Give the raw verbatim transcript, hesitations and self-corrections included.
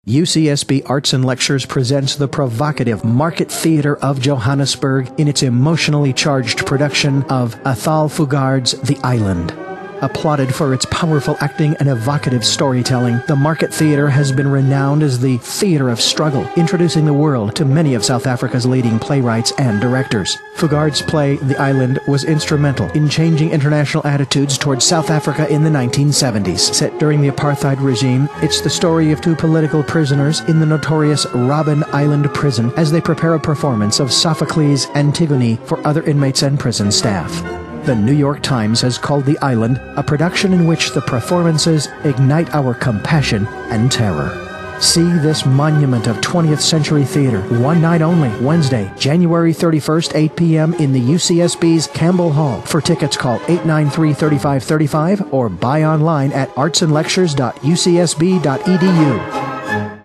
U C S B Arts and Lectures presents the provocative Market Theatre of Johannesburg in its emotionally charged production of Athol Fugard's The Island. Applauded for its powerful acting and evocative storytelling, the Market Theatre has been renowned as the theatre of struggle, introducing the world to many of South Africa's leading playwrights and directors. Fugard's play, The Island, was instrumental in changing international attitudes towards South Africa in the nineteen seventies. Set during the apartheid regime, it's the story of two political prisoners in the notorious Robben Island prison as they prepare a performance of Sophocles' Antigone for other inmates and prison staff. The New York Times has called The Island a production in which the performances ignite our compassion and terror. See this monument of twentieth century theater, one night only, Wednesday, January thirty-first, eight p m in the U C S B's Campbell Hall. For tickets, call eight nine three, three five three five or buy online at arts and lectures dot u c s b dot e d u.